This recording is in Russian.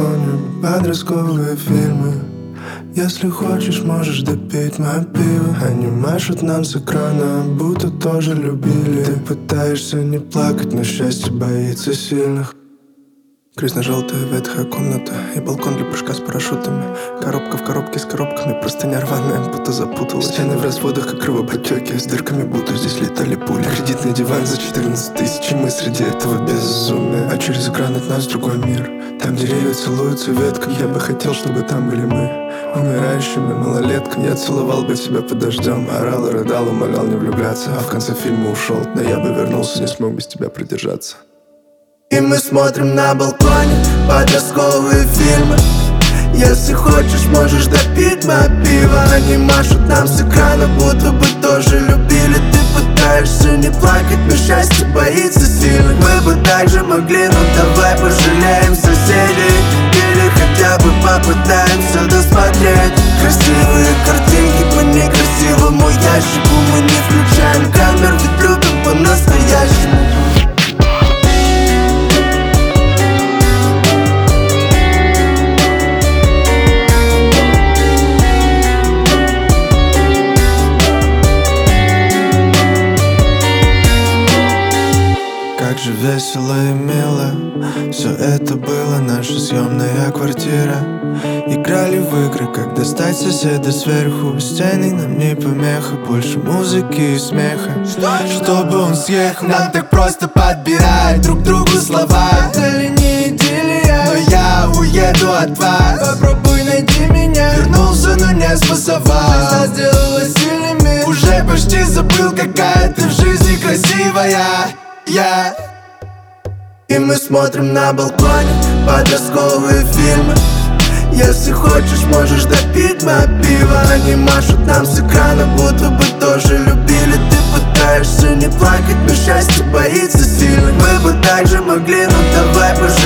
балконе подростковые фильмы. Если хочешь, можешь допить мое пиво. Они машут нам с экрана, будто тоже любили. Ты пытаешься не плакать, но счастье боится сильных. Красно-желтая ветхая комната и балкон для прыжка с парашютами. Коробка в коробке с коробками, простыня рваная, будто запуталась. Стены в разводах, как кровоподтеки, с дырками, будто здесь летали пули. Кредитный диван за 14 тысяч, и мы среди этого безумия. А через экран от нас другой мир. Там деревья целуются ветками. Я бы хотел, чтобы там были мы, умирающими малолетками. Я целовал бы тебя под дождем, орал и рыдал, умолял не влюбляться. А в конце фильма ушел, но я бы вернулся, не смог без тебя придержаться. И мы смотрим на балконе подростковые фильмы. Если хочешь, можешь допить мое пиво. Они машут нам с экрана, будто бы тоже любили. Ты пытаешься не плакать, но счастье боится сильных. Мы бы также могли, но давай пожалеем соседей. Или хотя бы попытаемся досмотреть красивые картинки по некрасивому ящику. Мы не включаем камер, ведь любим по-настоящему. Как же весело и мило все это было, наша съемная квартира. Играли в игры, как достать соседа сверху. Стены нам не помеха, больше музыки и смеха. Чтобы он съехал, нам так просто подбирать друг другу слова. Это ли не идиллия? Но я уеду от вас. Попробуй найти меня. Вернулся, но не спасовал. Жизнь нас сделала сильными. Уже почти забыл, какая ты в жизни красивая. И мы смотрим на балконе подростковые фильмы. Если хочешь, можешь допить мое пиво. Они машут нам с экрана, будто бы тоже любили. Ты пытаешься не плакать, но счастье боится сильных. Мы бы также могли, но давай пожалеем